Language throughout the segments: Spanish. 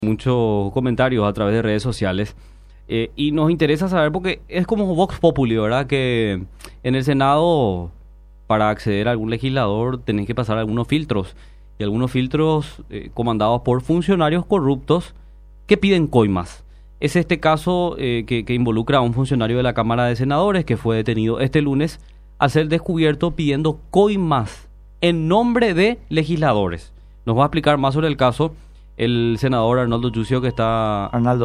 Muchos comentarios a través de redes sociales y nos interesa saber porque es como Vox Populi, ¿verdad? Que en el Senado para acceder a algún legislador tenés que pasar algunos filtros y algunos filtros comandados por funcionarios corruptos que piden coimas. Es este caso que involucra a un funcionario de la Cámara de Senadores que fue detenido este lunes al ser descubierto pidiendo coimas en nombre de legisladores. Nos va a explicar más sobre el caso el senador Arnaldo Yucio, que estaba.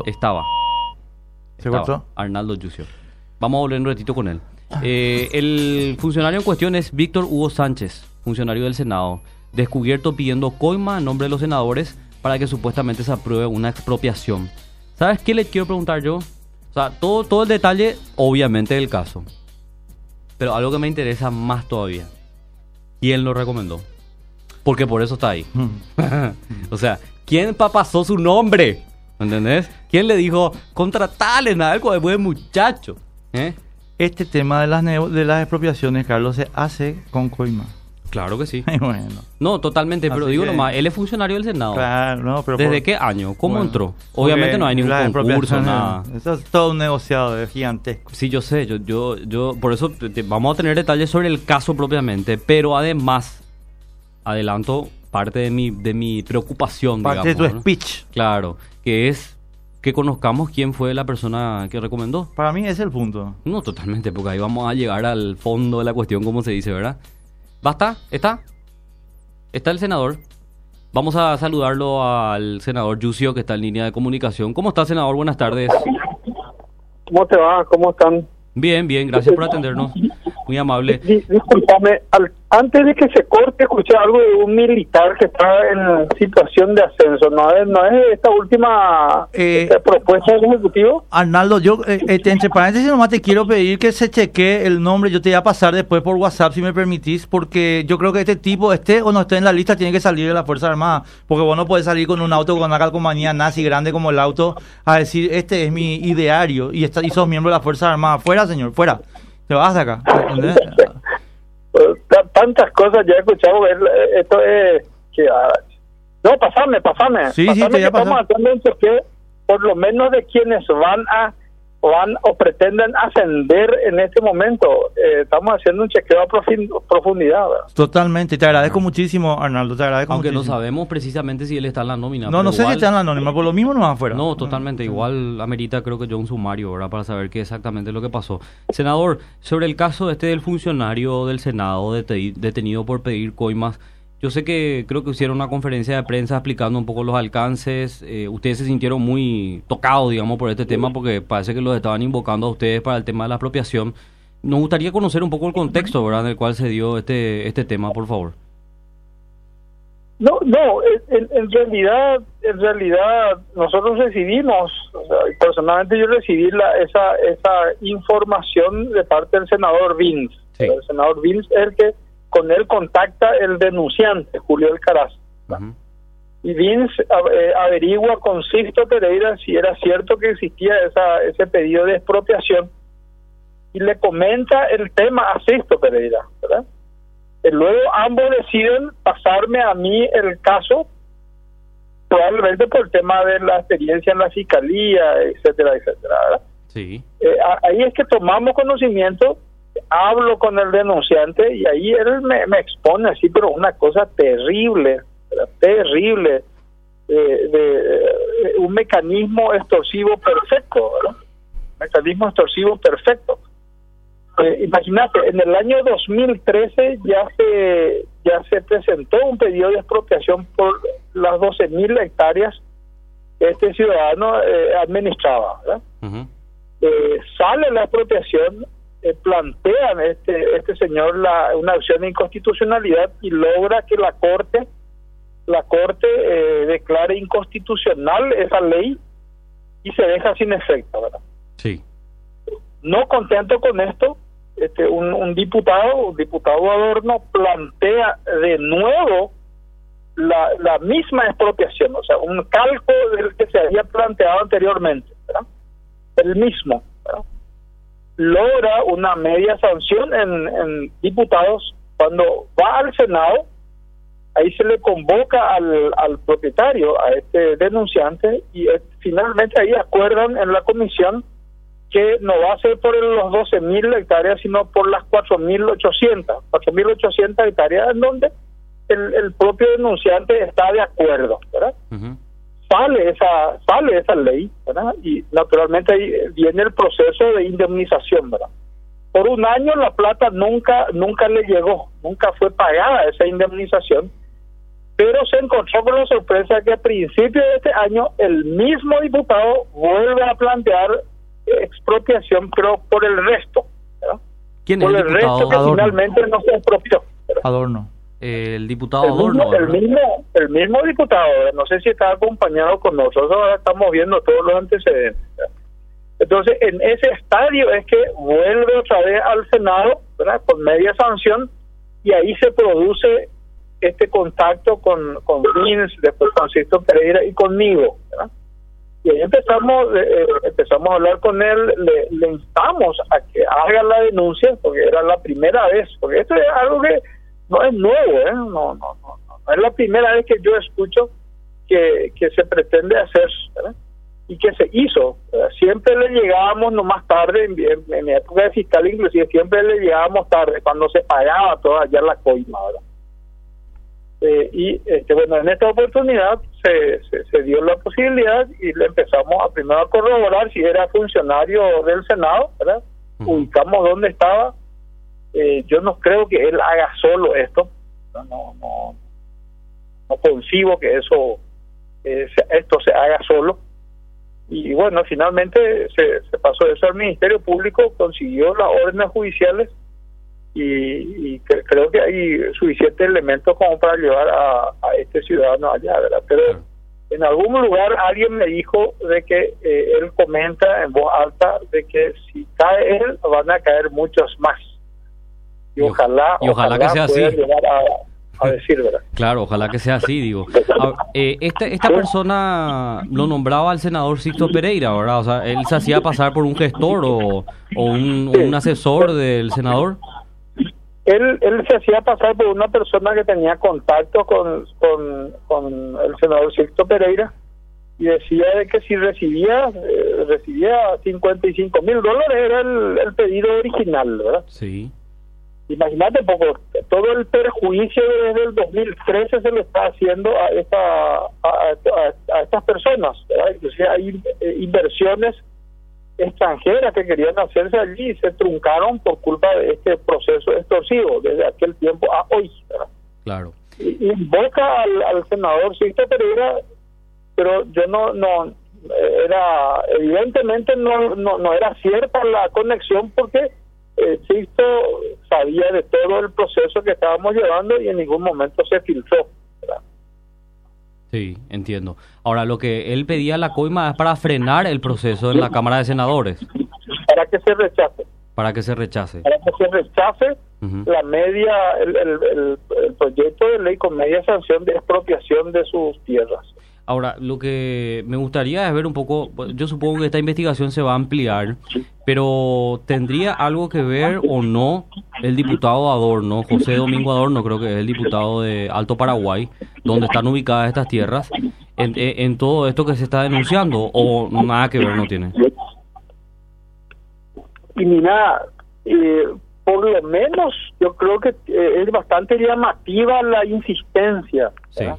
¿Se cortó? Arnaldo Yucio. Vamos a volver un ratito con él. El funcionario en cuestión es Víctor Hugo Sánchez, funcionario del Senado, descubierto pidiendo coima en nombre de los senadores para que supuestamente se apruebe una expropiación. ¿Sabes qué le quiero preguntar yo? O sea, todo el detalle, obviamente, del caso. Pero algo que me interesa más todavía. ¿Quién lo recomendó? Porque por eso está ahí. O sea, ¿quién pasó su nombre? ¿Entendés? ¿Quién le dijo, contratale, Nalco, de buen muchacho? Este tema de las expropiaciones, Carlos, se hace con coima. Claro que sí. Bueno. No, totalmente, pero Así digo que, nomás, él es funcionario del Senado. Claro, no, pero ¿Desde qué año? ¿Cómo bueno, entró? Obviamente no hay ningún las concurso, expropiaciones, nada. Eso es todo un negociado gigantesco. Sí, yo sé, yo por eso vamos a tener detalles sobre el caso propiamente, pero además, adelanto parte de mi preocupación, Parte digamos, de tu speech. Claro, que es que conozcamos quién fue la persona que recomendó. Para mí ese es el punto. No, totalmente, porque ahí vamos a llegar al fondo de la cuestión, como se dice, ¿verdad? ¿Basta? ¿Está el senador? Vamos a saludarlo al senador Yucio, que está en línea de comunicación. ¿Cómo está, senador? Buenas tardes. ¿Cómo te va? ¿Cómo están? Bien, gracias por atendernos. Muy amable. Disculpame, antes de que se corte, escuché algo de un militar que está en situación de ascenso. ¿No es esta última propuesta del Ejecutivo? Arnaldo, yo, entre paréntesis, nomás te quiero pedir que se chequee el nombre. Yo te voy a pasar después por WhatsApp, si me permitís, porque yo creo que este tipo, esté o no esté en la lista, tiene que salir de la Fuerza Armada. Porque vos no podés salir con un auto con una calcomanía nazi grande como el auto a decir, este es mi ideario, y sos miembro de la Fuerza Armada. Fuera, señor, fuera. Te vas de acá. Tantas cosas ya he escuchado. Esto es no, pasame. Sí, te voy a pasar. Estamos haciendo un chequeo, por lo menos de quienes van o pretenden ascender en este momento. Estamos haciendo un chequeo a profundidad, ¿verdad? Totalmente, te agradezco muchísimo, Arnaldo, te agradezco Aunque muchísimo. no sabemos precisamente si él está en la nómina. No sé si está en la nómina, por lo mismo no va afuera. No, totalmente, igual amerita creo que yo un sumario, ¿verdad? Para saber qué exactamente es lo que pasó. Senador, sobre el caso del funcionario del Senado detenido por pedir coimas, yo sé que creo que hicieron una conferencia de prensa explicando un poco los alcances. Ustedes se sintieron muy tocados, digamos, por este tema porque parece que los estaban invocando a ustedes para el tema de la expropiación. Nos gustaría conocer un poco el contexto, ¿verdad?, en el cual se dio este tema, por favor. No, en realidad nosotros recibimos, o sea, personalmente yo recibí esa información de parte del senador Vince. Sí. El senador Vince es el que con él contacta el denunciante, Julio Alcaraz. Uh-huh. Y Vince averigua con Sixto Pereira si era cierto que existía ese pedido de expropiación y le comenta el tema a Sixto Pereira, ¿verdad? Luego ambos deciden pasarme a mí el caso, probablemente por el tema de la experiencia en la fiscalía, etcétera, ¿verdad? Sí. Ahí es que tomamos conocimiento, hablo con el denunciante y ahí él me expone así, pero una cosa terrible, ¿verdad? Terrible, un mecanismo extorsivo perfecto, ¿verdad? Mecanismo extorsivo perfecto. Imagínate, en el año 2013 ya se presentó un pedido de expropiación por las 12.000 hectáreas que este ciudadano administraba, ¿verdad? Uh-huh. Sale la expropiación, plantean este señor una acción de inconstitucionalidad y logra que la corte declare inconstitucional esa ley y se deja sin efecto, ¿verdad? Sí. No contento con esto, un diputado Adorno plantea de nuevo la misma expropiación, o sea, un calco del que se había planteado anteriormente, ¿verdad? El mismo, ¿verdad? Logra una media sanción en diputados. Cuando va al Senado, ahí se le convoca al propietario, a este denunciante, y finalmente ahí acuerdan en la comisión que no va a ser por los 12.000 hectáreas, sino por las 4.800 hectáreas, en donde el propio denunciante está de acuerdo, ¿verdad? Ujú. Sale esa ley, ¿verdad? Y naturalmente ahí viene el proceso de indemnización, ¿verdad? Por un año la plata nunca le llegó, nunca fue pagada esa indemnización, pero se encontró con la sorpresa que a principios de este año el mismo diputado vuelve a plantear expropiación, pero por el resto, ¿verdad? ¿Quién es Por el el resto diputado? que Adorno. finalmente no se expropió, ¿verdad? Adorno. El diputado Adorno, el ¿verdad? mismo diputado, no sé si está acompañado con nosotros, ahora estamos viendo todos los antecedentes. Entonces, en ese estadio es que vuelve otra vez al Senado, ¿verdad? Con media sanción, y ahí se produce este contacto con Vince, después con Sixto Pereira y conmigo, ¿verdad? Y ahí empezamos a hablar con él, le instamos a que haga la denuncia, porque era la primera vez, porque esto es algo que no es nuevo, no es la primera vez que yo escucho que se pretende hacer, ¿verdad? Y que se hizo. Siempre le llegábamos nomás tarde, en mi época de fiscal inclusive, siempre le llegábamos tarde, cuando se pagaba toda ya la coima, ¿verdad? Bueno, en esta oportunidad se dio la posibilidad y le empezamos primero a corroborar si era funcionario del Senado, ¿verdad? Ujú. Ubicamos dónde estaba. Yo no creo que él haga solo esto, no concibo que esto se haga solo. Y bueno, finalmente se pasó eso al Ministerio Público, consiguió las órdenes judiciales y creo que hay suficientes elementos como para llevar a este ciudadano allá, ¿verdad? Pero Claro. en algún lugar alguien me dijo de que él comenta en voz alta de que si cae él, van a caer muchos más. Y ojalá que sea pueda así. llegar a decir, ¿verdad? Claro, ojalá que sea así, digo. Esta persona lo nombraba al senador Sixto Pereira, ¿verdad? O sea, él se hacía pasar por un gestor o un asesor del senador. Él se hacía pasar por una persona que tenía contacto con el senador Sixto Pereira y decía de que si recibía $55,000 era el pedido original, ¿verdad? Sí. Imagínate, poco, todo el perjuicio desde el 2013 se le está haciendo a estas personas, ¿verdad? Inclusive hay inversiones extranjeras que querían hacerse allí y se truncaron por culpa de este proceso extorsivo desde aquel tiempo a hoy, ¿verdad? Claro. Y invoca al senador Sixto Pereira, pero yo evidentemente no era cierta la conexión, porque Sixto sabía de todo el proceso que estábamos llevando y en ningún momento se filtró, ¿verdad? Sí, entiendo. Ahora, lo que él pedía la coima es para frenar el proceso en la Cámara de Senadores, Para que se rechace. para que se rechace. Para que se rechace Ujú. el proyecto de ley con media sanción de expropiación de sus tierras. Ahora, lo que me gustaría es ver un poco, yo supongo que esta investigación se va a ampliar, pero ¿tendría algo que ver o no el diputado Adorno, José Domingo Adorno, creo que es el diputado de Alto Paraguay, donde están ubicadas estas tierras, en todo esto que se está denunciando, o nada que ver no tiene? Y mira, por lo menos yo creo que es bastante llamativa la insistencia, Sí. ¿verdad?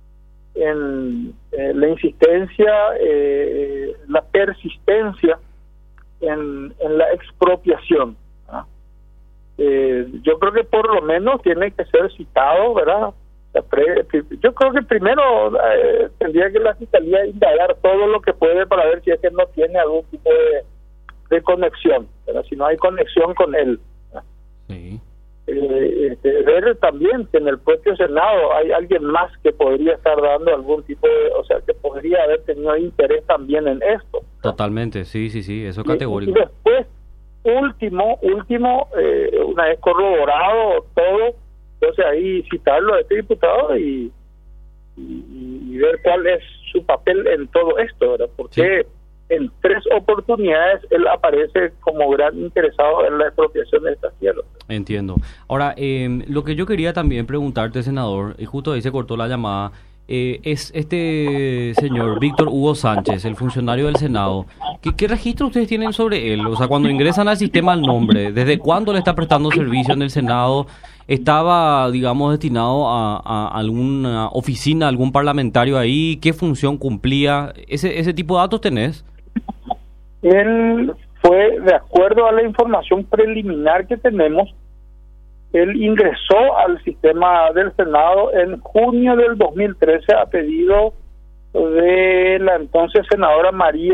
La insistencia, la persistencia en la expropiación, ¿verdad? Yo creo que por lo menos tiene que ser citado, ¿verdad? Yo creo que primero tendría que la fiscalía indagar todo lo que puede para ver si es que no tiene algún tipo de conexión, ¿verdad? Si no hay conexión con él, ¿verdad? Sí. Ver también que en el propio Senado hay alguien más que podría estar dando algún tipo que podría haber tenido interés también en esto. Totalmente, sí, eso es Y categórico. después, último, una vez corroborado todo, entonces ahí citarlo a este diputado y ver cuál es su papel en todo esto, ¿verdad? Porque en 3 oportunidades él aparece como gran interesado en la expropiación de estas tierras. Entiendo. Ahora, lo que yo quería también preguntarte, senador, y justo ahí se cortó la llamada, es este señor Víctor Hugo Sánchez, el funcionario del Senado. ¿Qué registro ustedes tienen sobre él? O sea, cuando ingresan al sistema el nombre, ¿desde cuándo le está prestando servicio en el Senado? ¿Estaba, digamos, destinado a alguna oficina, algún parlamentario ahí? ¿Qué función cumplía? ¿Ese tipo de datos tenés? Él fue, de acuerdo a la información preliminar que tenemos, él ingresó al sistema del Senado en junio del 2013 a pedido de la entonces senadora María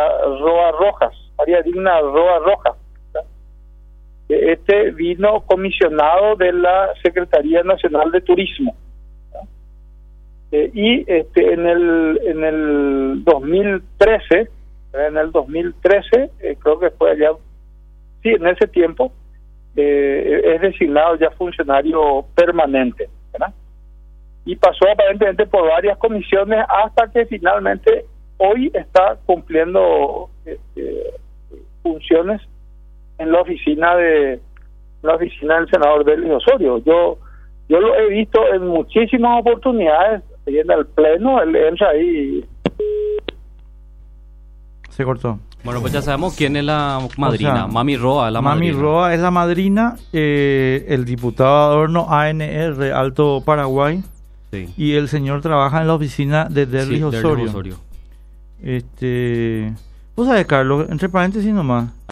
Digna Roa Rojas. Este vino comisionado de la Secretaría Nacional de Turismo. Y en el 2013, creo que fue allá, sí, en ese tiempo, es designado ya funcionario permanente, ¿verdad? Y pasó aparentemente por varias comisiones hasta que finalmente hoy está cumpliendo funciones en la oficina del senador Delis Osorio. Yo lo he visto en muchísimas oportunidades, y en el pleno él entra ahí. Se cortó. Bueno, pues ya sabemos quién es la madrina. O sea, Mami Roa es la madrina. Mami Roa es la madrina, el diputado Adorno ANR, Alto Paraguay, sí. Y el señor trabaja en la oficina de Delis Osorio. Osorio. Vos sabés, Carlos, entre paréntesis nomás,